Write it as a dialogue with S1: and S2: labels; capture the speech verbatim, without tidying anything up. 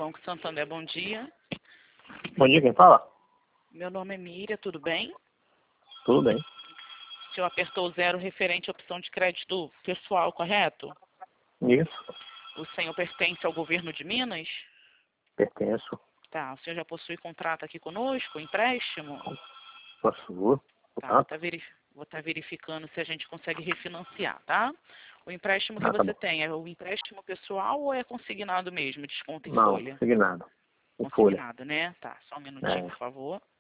S1: Banco Santander, bom dia.
S2: Bom dia, quem fala?
S1: Meu nome é Miriam, tudo bem?
S2: Tudo bem.
S1: O senhor apertou zero referente à opção de crédito pessoal, correto?
S2: Isso,
S1: O senhor pertence ao governo de Minas?
S2: pertenço.
S1: Tá, o senhor já possui contrato aqui conosco, empréstimo?
S2: Possuo.
S1: Tá, vou estar verif vou tá verificando se a gente consegue refinanciar, tá? O empréstimo que
S2: Ah, tá
S1: você
S2: bom.
S1: tem é o empréstimo pessoal ou é consignado mesmo, desconto em
S2: Não,
S1: folha?
S2: consignado. Em folha.
S1: Consignado, né? Tá, só um minutinho,
S2: É.
S1: por favor.